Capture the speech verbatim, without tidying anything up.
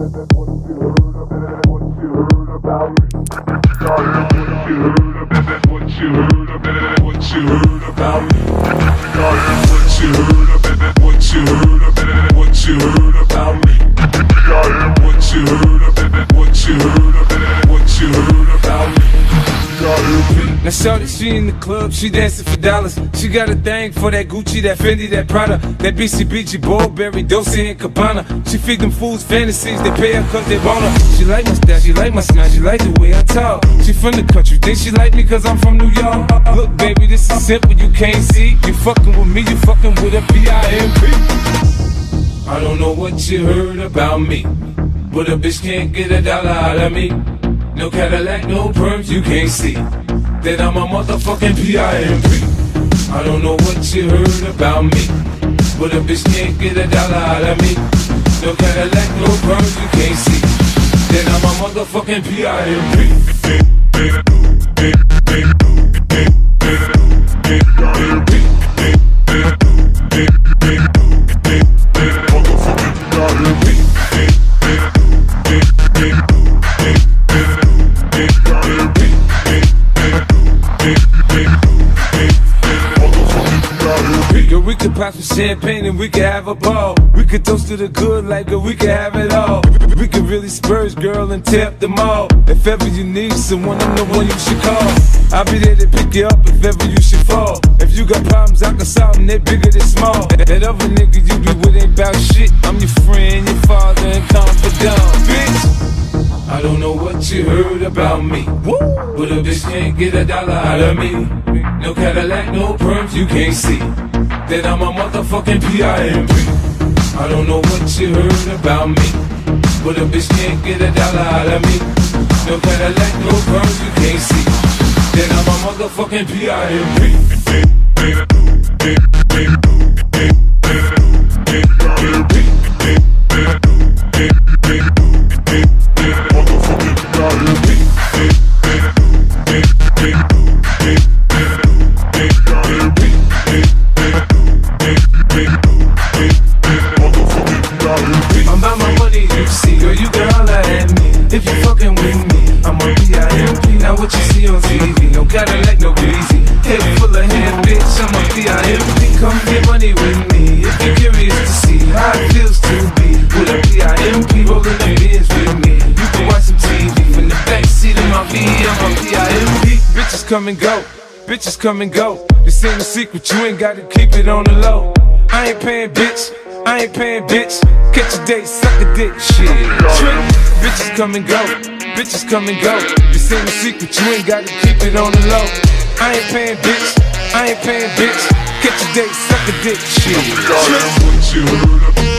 Now shorty, she in the club, she dancing for dollars. She got a thing for that Gucci, that Fendi, that Prada, that B C B G, Burberry, Dolce and Gabbana. She feed them fools fantasies, they pay her cause they want her. She like my style, she like my smile, she like the way I talk. She from the country, think she like me cause I'm from New York. Look baby, this is simple, you can't see. You fucking with me, you fucking with a P I M P. I don't know what you heard about me, but a bitch can't get a dollar out of me. No Cadillac, no perms, you can't see that I'm a motherfucking P I M P. I don't know what you heard about me, but a bitch can't get a dollar out of me. No Cadillac, no perms, you can't see that I'm a motherfucking P I M P. We could pop some champagne and we could have a ball. We could toast to the good like a we could have it all. We could really spurge, girl, and tear up the mall. If ever you need someone, I'm the one you should call. I'll be there to pick you up if ever you should fall. If you got problems, I can solve them, they bigger than small. That other nigga you be with ain't about shit. I'm your friend, your father, and confidant, bitch. I don't know what you heard about me, woo, but a bitch can't get a dollar out of me. No Cadillac, no perms, you can't see that I'm a motherfucking P I M P. I don't know what you heard about me, but a bitch can't get a dollar out of me. No Cadillac, no perms, you can't see that I'm a motherfucking P I M P. I'm about my money, you see, girl, you can holler at me if you fucking with me. I'm a P I M P, now what you see on T V, no Cadillac, no greasy, head full of hair, bitch, I'm a P I M P. Come get money with me if you're curious to see how it feels to be with a P I M P rolling the bins with me. You can watch some T V from the backseat of my V, I'm a P I M P. Bitches come and go, bitches come and go. This ain't a secret, you ain't gotta keep it on the low. I ain't paying, bitch, I ain't paying, bitch. Catch a date, suck a dick, shit. Trick. Bitches come and go, bitches come and go. This ain't a secret, you ain't gotta keep it on the low. I ain't paying, bitch, I ain't paying, bitch. Catch a date, suck a dick, shit. Trick.